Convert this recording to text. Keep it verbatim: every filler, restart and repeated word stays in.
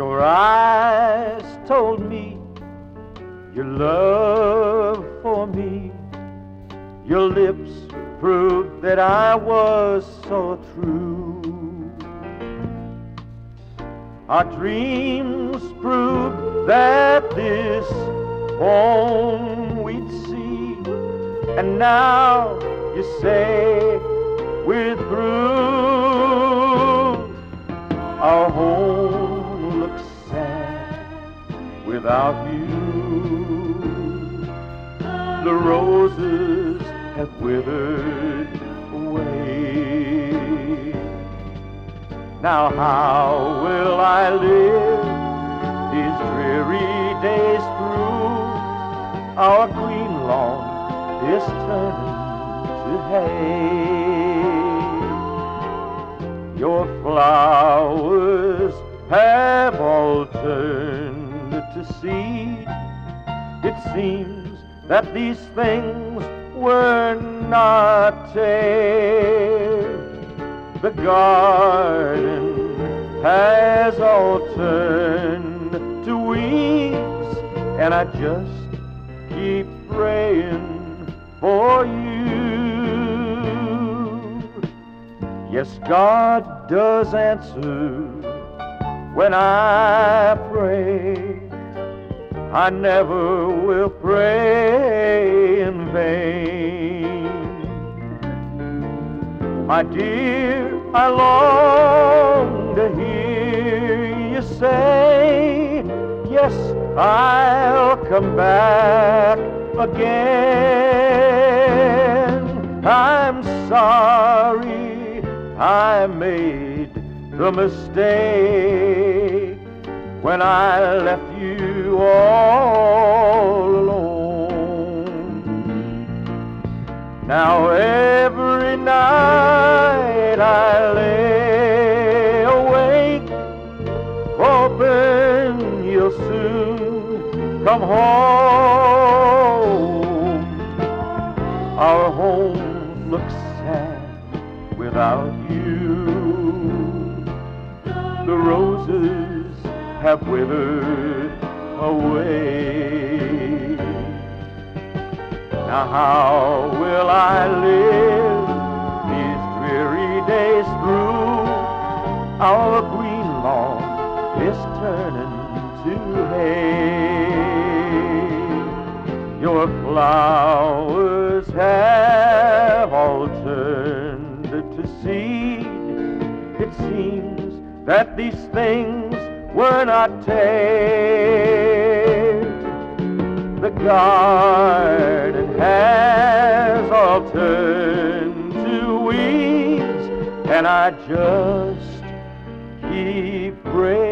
Your eyes told me your love for me. Your lips proved that I was so true. Our dreams proved that this home we'd see. And now you say we're through. Our home looks sad without you. The roses have withered away. Now how will I live these dreary days through? Our green lawn is turning to hay. Your flowers have all turned to seed. It seems that these things were not tamed. The garden has all turned to weeds, and I just keep praying for you. Yes, God does answer when I pray. I never will pray in vain. My dear, I long to hear you say, yes, I'll come back again. I'm sorry I made the mistake when I left you all alone. Now every night I lay awake, hoping you'll soon come home. Our home looks sad without you. The roses have withered away. Now how will I live these dreary days through? Our green lawn is turning to hay. Your flowers have all turned to seed. It seems that these things were not tamed. The garden has all turned to weeds, and I just keep praying